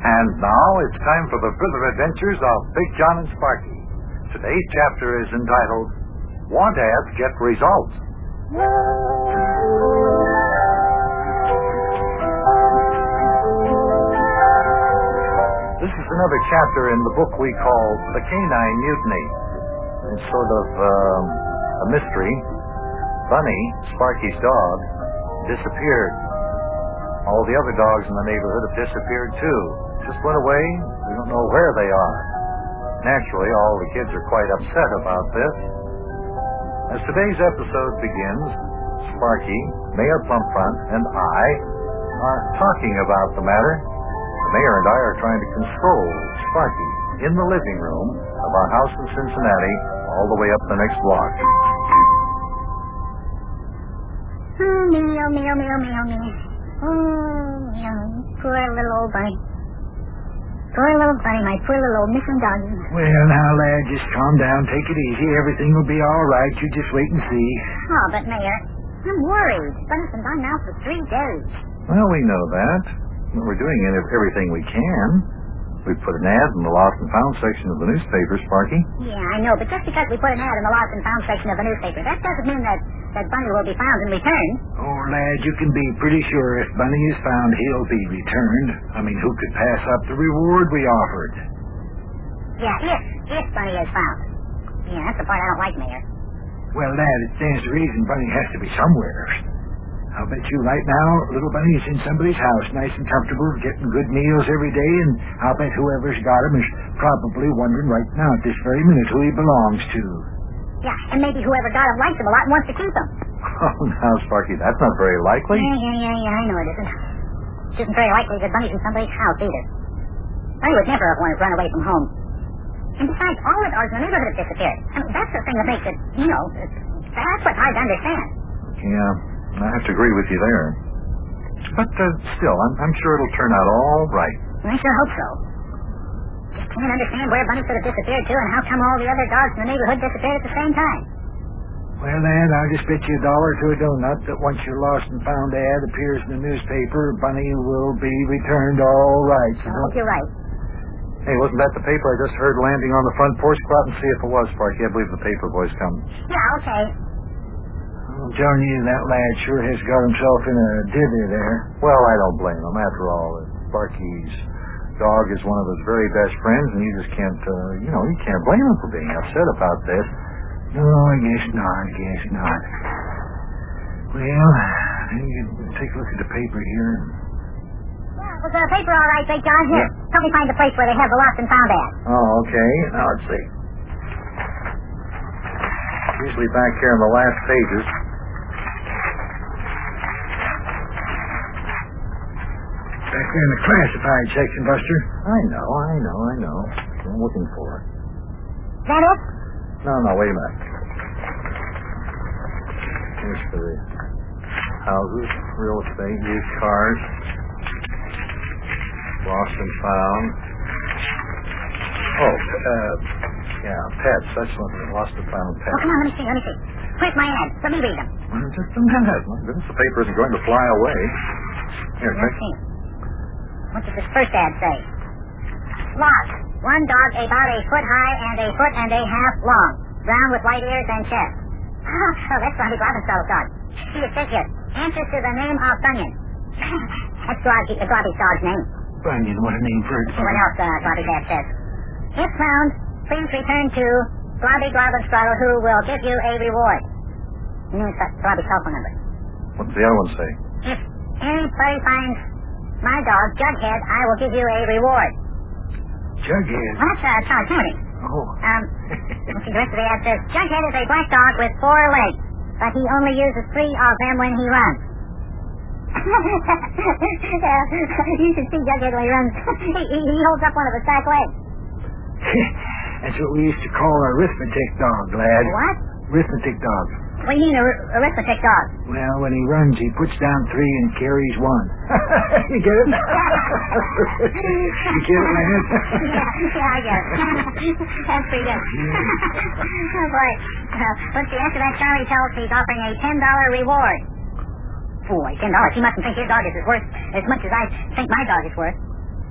And now it's time for the further adventures of Big John and Sparky. Today's chapter is entitled, Want Ads Get Results. This is another chapter in the book we call The Canine Mutiny. It's sort of a mystery. Bunny, Sparky's dog, disappeared. All the other dogs in the neighborhood have disappeared too. Just went away. We don't know where they are. Naturally, all the kids are quite upset about this. As today's episode begins, Sparky, Mayor Plumpfront, and I are talking about the matter. The mayor and I are trying to console Sparky in the living room of our house in Cincinnati, all the way up the next block. Oh, meow, meow, meow, meow, meow. Oh, meow. Poor little old bunny. Poor little bunny, my poor little old missing doggy. Well, now, lad, just calm down. Take it easy. Everything will be all right. You just wait and see. Oh, but, Mayor, I'm worried. Bunny's been gone now for 3 days. Well, we know that. We're doing everything we can. We put an ad in the Lost and Found section of the newspaper, Sparky. Yeah, I know, but just because we put an ad in the Lost and Found section of the newspaper, that doesn't mean that Bunny will be found and returned. Oh, lad, you can be pretty sure if Bunny is found, he'll be returned. I mean, who could pass up the reward we offered? Yeah, if Bunny is found. Yeah, that's the part I don't like, Mayor. Well, lad, it stands to reason Bunny has to be somewhere. I'll bet you right now little Bunny is in somebody's house, nice and comfortable, getting good meals every day, and I'll bet whoever's got him is probably wondering right now at this very minute who he belongs to. Yeah, and maybe whoever got him likes him a lot and wants to keep him. Oh, now, Sparky, that's not very likely. Yeah, I know it isn't. It isn't very likely that Bunny's in somebody's house either. Bunny would never have wanted to run away from home. And besides, all the dogs in the neighborhood have disappeared. I mean, that's the thing that makes it, that's what's hard to understand. Yeah, I have to agree with you there. But still, I'm sure it'll turn out all right. I sure hope so. Just can't understand where Bunny could have disappeared to and how come all the other dogs in the neighborhood disappeared at the same time. Well, lad, I'll just bet you $1 to a donut that once your Lost and Found ad appears in the newspaper, Bunny will be returned all right. I hope you're right. Hey, wasn't that the paper I just heard landing on the front porch? Go out and see if it was, Sparky. I believe the paper boy's coming. Yeah, okay. I'm telling you, that lad sure has got himself in a dither there. Well, I don't blame him. After all, Sparky's dog is one of his very best friends, and you just can't, you can't blame him for being upset about this. No, I guess not. Well, you take a look at the paper here. Yeah, was the paper all right, Big John? Here, help me find the place where they have the Lost and Found ad. Oh, okay. Now, let's see. Usually back here in the last pages. Back there in the classified section, Buster. I know. What I'm looking for. Is that it? No, wait a minute. Here's for the houses, real estate, used cars, Lost and Found. Oh, pets. That's what it is. Lost and Found pets. Oh, come on, let me see. Where's my ad? Let me read them. Well, just a minute. My goodness, the paper isn't going to fly away. Here, Let's see. What does this first ad say? Lost. One dog about 1 foot high and 1.5 feet long. Brown with white ears and chest. Oh, that's Robbie Globin's dog. See, it says here, answers to the name of Bunyan. That's Robbie's dog's name. Bunyan, what a name for it. What else Robbie's ad says? If found, please return to Robbie Globin's who will give you a reward. Robbie's telephone number. What's the other one say? If anybody finds my dog, Jughead, I will give you a reward. Jughead? Well, that's Charles Kennedy. Oh. Let's see, the rest of the ad says, Jughead is a black dog with 4 legs, but he only uses 3 of them when he runs. You should see Jughead when he runs. he holds up one of his back legs. That's what we used to call our arithmetic dog, lad. What? Arithmetic dog. What do you mean, arithmetic dog? Well, when he runs, he puts down 3 and carries 1. You get it? You get it, man? Yeah, I get it. That's pretty good. Oh, boy. Let's see, after that, Charlie tells he's offering a $10 reward. Boy, $10. He mustn't think his dog is worth as much as I think my dog is worth.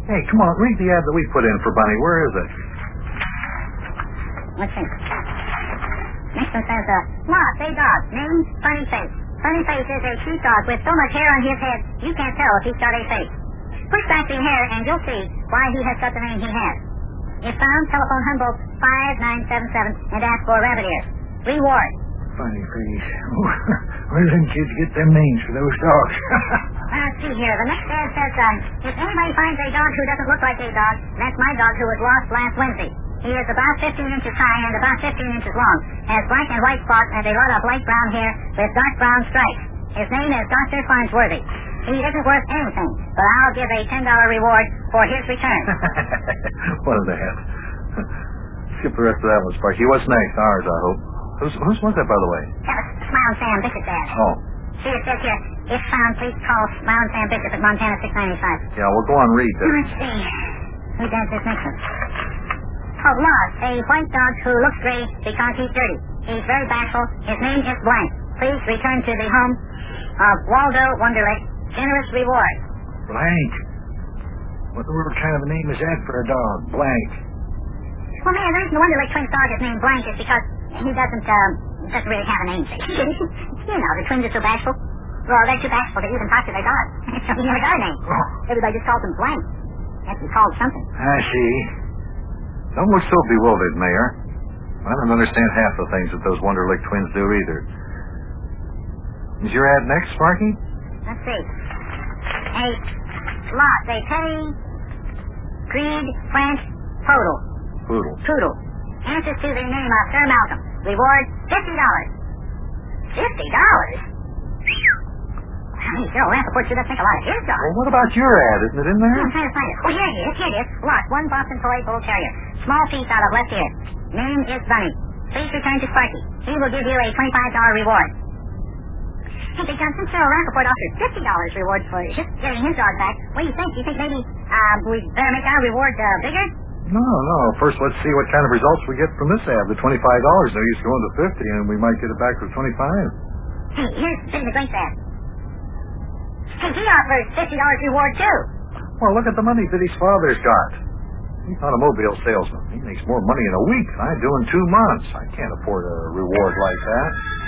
Hey, come on, read the ad that we put in for Bunny. Where is it? Let's see. Next one says, Lost, a dog, name Funny Face. Funny Face is a sheepdog with so much hair on his head, you can't tell if he's got a face. Push back the hair and you'll see why he has such a name he has. If found, telephone Humboldt 5977 and ask for Rabbit Ear. Reward. Funny Face. Where them kids get them names for those dogs? Let's see here. The next ad says, if anybody finds a dog who doesn't look like a dog, that's my dog who was lost last Wednesday. He is about 15 inches high and about 15 inches long, has black and white spots and a lot of light brown hair with dark brown stripes. His name is Dr. Farnsworthy. He isn't worth anything, but I'll give a $10 reward for his return. What in the heck? Skip the rest of that one, Sparky. What's next? Ours, I hope. Whose was that, by the way? That was Smile Sam Bishop's ad. Oh. See, it says here, if found, please call Smile Sam Bishop at Montana 695. Yeah, well, go on, read that. Let's see. Who does this next one? Oh, Lost, a white dog who looks gray because he's dirty. He's very bashful. His name is Blank. Please return to the home of Waldo Wunderlich. Generous reward. Blank. What kind of a name is that for a dog? Blank. Well, man, the reason the Wunderlich twins dog is named Blank is because he doesn't really have a name. You know, the twins are so bashful. Well, they're too bashful to even talk to their dog. So he never got a name. Everybody just calls him Blank. Has to be called something. I see. Don't look so bewildered, Mayor. I don't understand half the things that those Wunderlich twins do either. Is your ad next, Sparky? Let's see. A Lost, a petty, greed, French, poodle. Poodle. Answers to the name of Sir Malcolm. Reward, $50. $50? Hey, Joe, Rappaport sure does think a lot of his dog. Well, what about your ad? Isn't it in there? I'm trying to find it. Oh, here it is. Lost, one Boston Toy Bull Terrier. Small piece out of left ear. Name is Bunny. Please return to Sparky. He will give you a $25 reward. Hey, Big John, since Cheryl Rappaport offered $50 reward for just getting his dog back, what do you think? Do you think maybe we better make our reward bigger? No. First, let's see what kind of results we get from this ad. The $25, no use going to 50, and we might get it back for 25. Hey, here's Billy the Great ad. Hey, he offers $50 reward, too. Well, look at the money Biddy's father's got. He's an automobile salesman. He makes more money in a week than I do in 2 months. I can't afford a reward like that.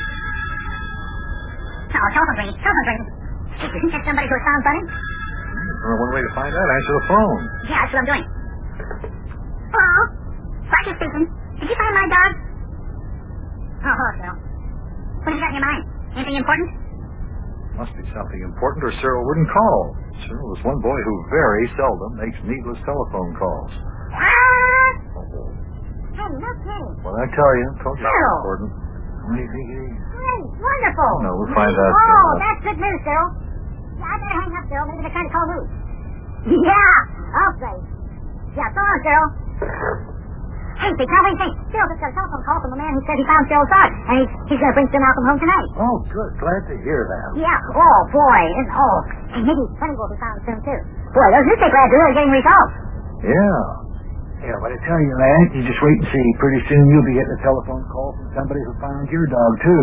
Oh, telephone ring. Hey, you think that's somebody who found Bunny? There's only one way to find out. Answer the phone. Yeah, that's what I'm doing. Hello? Sparky speaking. Did you find my dog? Oh, hello, Cyril. What have you got in your mind? Anything important? Must be something important or Cyril wouldn't call. Cyril is one boy who very seldom makes needless telephone calls. What? Oh. Hey, no kidding. Well, I tell you, told you it's Cyril. important. What do you think it is? Hey, wonderful. No, we'll find out Oh, soon. that's good news, Cyril. Yeah, I better hang up, Cyril. Maybe they're trying to call me. Yeah, I'll say. Yeah, so long, Cyril. Hey, Big John, what do you think? Cyril just got a telephone call from a man who said he found Cyril's dog, and he's going to bring Sir Malcolm home tonight. Oh, good. Glad to hear that. Yeah. Oh, boy. And maybe Funny will be found soon, too. Boy, those newspaper ads are really getting results. Yeah. Yeah, but I tell you, lad, you just wait and see. Pretty soon you'll be getting a telephone call from somebody who found your dog, too.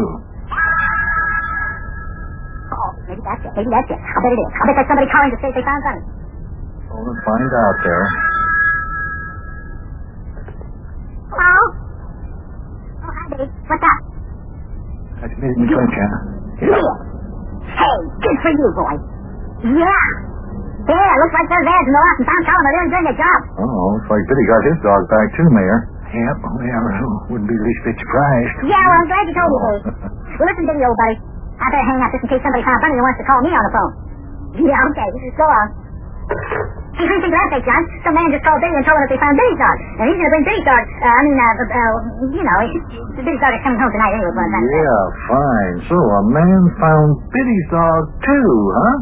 Oh, maybe that's it. I'll bet it is. I'll bet there's somebody calling to say they found Bunny. Well, let's find out there. Hello? Oh, hi, baby. What's up? That's Billy McClintock. Yeah. Hey, good for you, boy. Yeah. There, looks like those ads in the Lost and Found column are really doing their job. Oh, looks like Biddy got his dog back too, Mayor. Yep, well, wouldn't be the least bit surprised. Yeah, well, I'm glad you told me, Dave. Well, listen, Billy, old buddy. I better hang up just in case somebody found Bunny and wants to call me on the phone. Yeah, okay. So long. Hey, what do you think of that, Big John? Some man just called Billy and told him that they found Billy's dog. And he's going to bring Billy's dog. Billy's dog is coming home tonight anyway. Yeah, fine. So, a man found Biddy's dog, too, huh?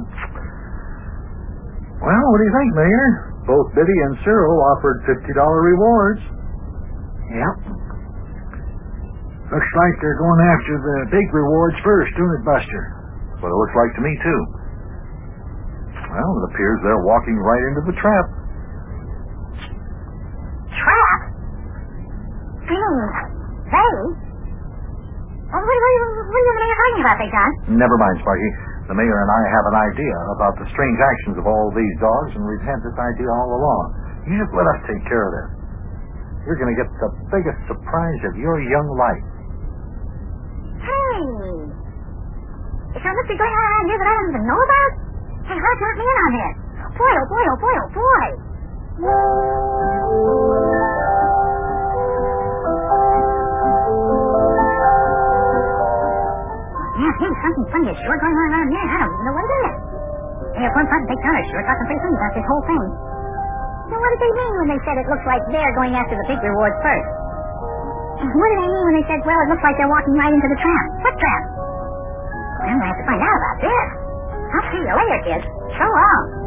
Well, what do you think, Mayor? Both Biddy and Cyril offered $50 rewards. Yep. Looks like they're going after the big rewards first, don't it, Buster? That's what it looks like to me, too. Well, it appears they're walking right into the trap. Trap? They? What are you talking about, Big John? Never mind, Sparky. The mayor and I have an idea about the strange actions of all these dogs, and we've had this idea all along. You just let us take care of this. You're going to get the biggest surprise of your young life. Hey! Is there a mystery going on around here that I don't even know about? Hey, Hart, let me in on this. Boy, oh boy, oh boy, oh boy. Yeah, hey, something funny is sure going on around here. I don't even know what it is. Hey, if one part big color sure talking pretty funny about this whole thing. Now, what did they mean when they said it looks like they're going after the big reward first? And what did they mean when they said, well, it looks like they're walking right into the trap? What trap? I'm going to have to find out about this. I'll see you later, kids. So long.